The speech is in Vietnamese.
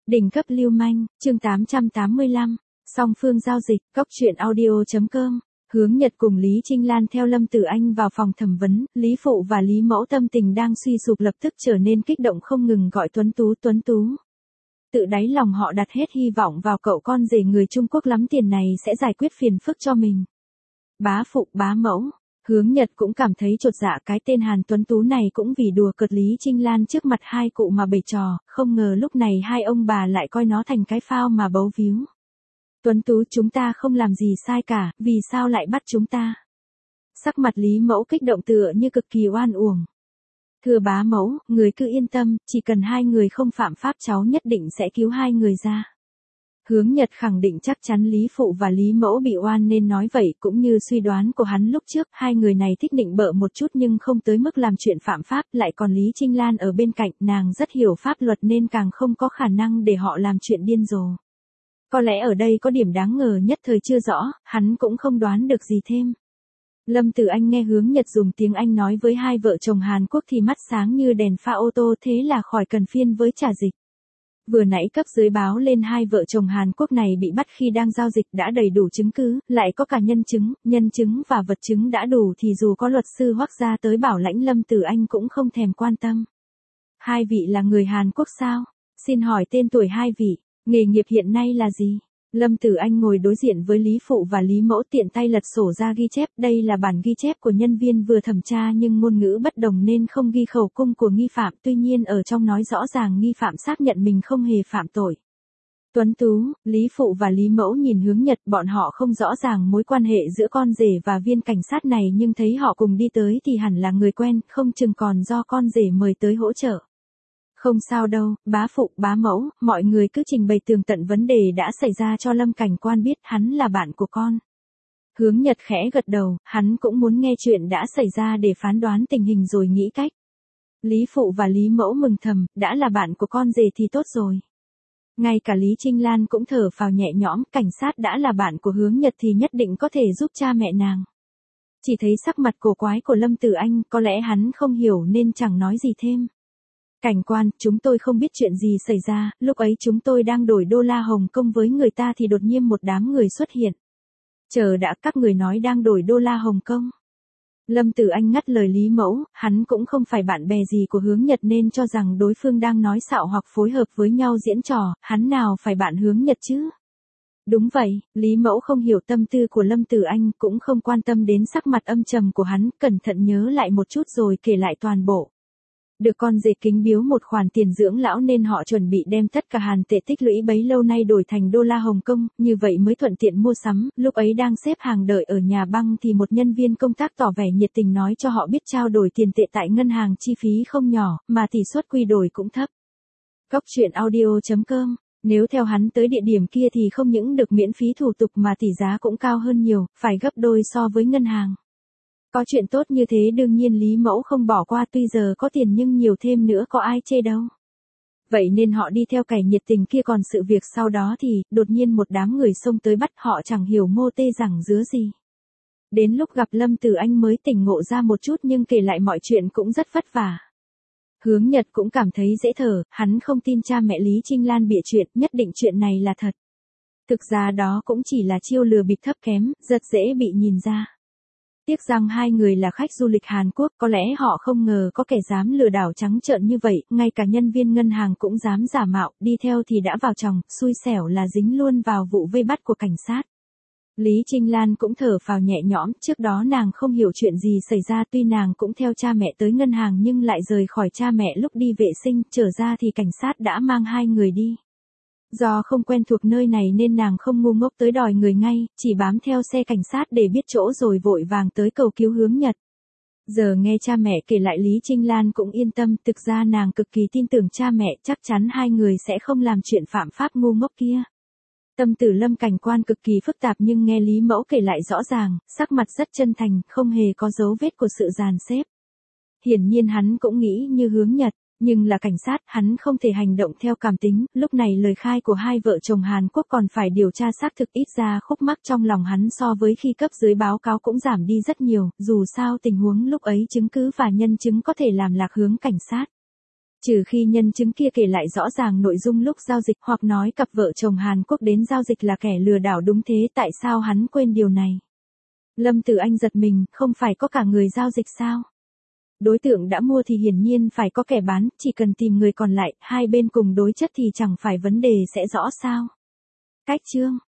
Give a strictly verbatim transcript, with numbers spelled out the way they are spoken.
Đỉnh cấp lưu manh, chương tám trăm tám mươi lăm, song phương giao dịch, cóc truyện audio.com. Hướng Nhật cùng Lý Trinh Lan theo Lâm Tử Anh vào phòng thẩm vấn, Lý Phụ và Lý Mẫu tâm tình đang suy sụp lập tức trở nên kích động không ngừng gọi Tuấn Tú Tuấn Tú. Tự đáy lòng họ đặt hết hy vọng vào cậu con rể người Trung Quốc lắm tiền này sẽ giải quyết phiền phức cho mình. Bá Phụ, bá Mẫu. Hướng Nhật cũng cảm thấy chột dạ, cái tên Hàn Tuấn Tú này cũng vì đùa cợt Lý Trinh Lan trước mặt hai cụ mà bày trò, không ngờ lúc này hai ông bà lại coi nó thành cái phao mà bấu víu. Tuấn Tú, chúng ta không làm gì sai cả, vì sao lại bắt chúng ta? Sắc mặt Lý Mẫu kích động tựa như cực kỳ oan uổng. Thưa bá mẫu, người cứ yên tâm, chỉ cần hai người không phạm pháp cháu nhất định sẽ cứu hai người ra. Hướng Nhật khẳng định chắc chắn Lý Phụ và Lý Mẫu bị oan nên nói vậy, cũng như suy đoán của hắn lúc trước, hai người này thích định bợ một chút nhưng không tới mức làm chuyện phạm pháp, lại còn Lý Trinh Lan ở bên cạnh, nàng rất hiểu pháp luật nên càng không có khả năng để họ làm chuyện điên rồ. Có lẽ ở đây có điểm đáng ngờ nhất thời chưa rõ, hắn cũng không đoán được gì thêm. Lâm Tử Anh nghe Hướng Nhật dùng tiếng Anh nói với hai vợ chồng Hàn Quốc thì mắt sáng như đèn pha ô tô, thế là khỏi cần phiên với trả dịch. Vừa nãy cấp dưới báo lên hai vợ chồng Hàn Quốc này bị bắt khi đang giao dịch đã đầy đủ chứng cứ, lại có cả nhân chứng, nhân chứng và vật chứng đã đủ thì dù có luật sư Hoắc gia tới bảo lãnh Lâm Tử Anh cũng không thèm quan tâm. Hai vị là người Hàn Quốc sao? Xin hỏi tên tuổi hai vị, nghề nghiệp hiện nay là gì? Lâm Tử Anh ngồi đối diện với Lý Phụ và Lý Mẫu tiện tay lật sổ ra ghi chép, đây là bản ghi chép của nhân viên vừa thẩm tra nhưng ngôn ngữ bất đồng nên không ghi khẩu cung của nghi phạm, tuy nhiên ở trong nói rõ ràng nghi phạm xác nhận mình không hề phạm tội. Tuấn Tú, Lý Phụ và Lý Mẫu nhìn Hướng Nhật, bọn họ không rõ ràng mối quan hệ giữa con rể và viên cảnh sát này nhưng thấy họ cùng đi tới thì hẳn là người quen, không chừng còn do con rể mời tới hỗ trợ. Không sao đâu, bá Phụ, bá Mẫu, mọi người cứ trình bày tường tận vấn đề đã xảy ra cho Lâm cảnh quan biết, hắn là bạn của con. Hướng Nhật khẽ gật đầu, hắn cũng muốn nghe chuyện đã xảy ra để phán đoán tình hình rồi nghĩ cách. Lý Phụ và Lý Mẫu mừng thầm, đã là bạn của con rể thì tốt rồi. Ngay cả Lý Trinh Lan cũng thở phào nhẹ nhõm, cảnh sát đã là bạn của Hướng Nhật thì nhất định có thể giúp cha mẹ nàng. Chỉ thấy sắc mặt cổ quái của Lâm Tử Anh, có lẽ hắn không hiểu nên chẳng nói gì thêm. Cảnh quan, chúng tôi không biết chuyện gì xảy ra, lúc ấy chúng tôi đang đổi đô la Hồng Kông với người ta thì đột nhiên một đám người xuất hiện. Chờ đã, các người nói đang đổi đô la Hồng Kông. Lâm Tử Anh ngắt lời Lý Mẫu, hắn cũng không phải bạn bè gì của Hướng Nhật nên cho rằng đối phương đang nói xạo hoặc phối hợp với nhau diễn trò, hắn nào phải bạn Hướng Nhật chứ. Đúng vậy, Lý Mẫu không hiểu tâm tư của Lâm Tử Anh, cũng không quan tâm đến sắc mặt âm trầm của hắn, cẩn thận nhớ lại một chút rồi kể lại toàn bộ. Được con rể kính biếu một khoản tiền dưỡng lão nên họ chuẩn bị đem tất cả hàn tệ tích lũy bấy lâu nay đổi thành đô la Hồng Kông, như vậy mới thuận tiện mua sắm. Lúc ấy đang xếp hàng đợi ở nhà băng thì một nhân viên công tác tỏ vẻ nhiệt tình nói cho họ biết trao đổi tiền tệ tại ngân hàng chi phí không nhỏ, mà tỷ suất quy đổi cũng thấp. Cóc truyện audio.com. Nếu theo hắn tới địa điểm kia thì không những được miễn phí thủ tục mà tỷ giá cũng cao hơn nhiều, phải gấp đôi so với ngân hàng. Có chuyện tốt như thế đương nhiên Lý Mẫu không bỏ qua, tuy giờ có tiền nhưng nhiều thêm nữa có ai chê đâu. Vậy nên họ đi theo kẻ nhiệt tình kia, còn sự việc sau đó thì, đột nhiên một đám người xông tới bắt họ chẳng hiểu mô tê rằng dứa gì. Đến lúc gặp Lâm Tử Anh mới tỉnh ngộ ra một chút nhưng kể lại mọi chuyện cũng rất vất vả. Hướng Nhật cũng cảm thấy dễ thở, hắn không tin cha mẹ Lý Trinh Lan bịa chuyện, nhất định chuyện này là thật. Thực ra đó cũng chỉ là chiêu lừa bịp thấp kém, rất dễ bị nhìn ra. Tiếc rằng hai người là khách du lịch Hàn Quốc, có lẽ họ không ngờ có kẻ dám lừa đảo trắng trợn như vậy, ngay cả nhân viên ngân hàng cũng dám giả mạo, đi theo thì đã vào chòng, xui xẻo là dính luôn vào vụ vây bắt của cảnh sát. Lý Trinh Lan cũng thở phào nhẹ nhõm, trước đó nàng không hiểu chuyện gì xảy ra, tuy nàng cũng theo cha mẹ tới ngân hàng nhưng lại rời khỏi cha mẹ lúc đi vệ sinh, trở ra thì cảnh sát đã mang hai người đi. Do không quen thuộc nơi này nên nàng không ngu ngốc tới đòi người ngay, chỉ bám theo xe cảnh sát để biết chỗ rồi vội vàng tới cầu cứu Hướng Nhật. Giờ nghe cha mẹ kể lại Lý Trinh Lan cũng yên tâm, thực ra nàng cực kỳ tin tưởng cha mẹ, chắc chắn hai người sẽ không làm chuyện phạm pháp ngu ngốc kia. Tâm tư Lâm cảnh quan cực kỳ phức tạp nhưng nghe Lý Mẫu kể lại rõ ràng, sắc mặt rất chân thành, không hề có dấu vết của sự dàn xếp. Hiển nhiên hắn cũng nghĩ như Hướng Nhật. Nhưng là cảnh sát, hắn không thể hành động theo cảm tính, lúc này lời khai của hai vợ chồng Hàn Quốc còn phải điều tra xác thực, ít ra khúc mắc trong lòng hắn so với khi cấp dưới báo cáo cũng giảm đi rất nhiều, dù sao tình huống lúc ấy chứng cứ và nhân chứng có thể làm lạc hướng cảnh sát. Trừ khi nhân chứng kia kể lại rõ ràng nội dung lúc giao dịch hoặc nói cặp vợ chồng Hàn Quốc đến giao dịch là kẻ lừa đảo đúng thế tại sao hắn quên điều này. Lâm Tử Anh giật mình, không phải có cả người giao dịch sao? Đối tượng đã mua thì hiển nhiên phải có kẻ bán, chỉ cần tìm người còn lại, hai bên cùng đối chất thì chẳng phải vấn đề sẽ rõ sao. Cách chương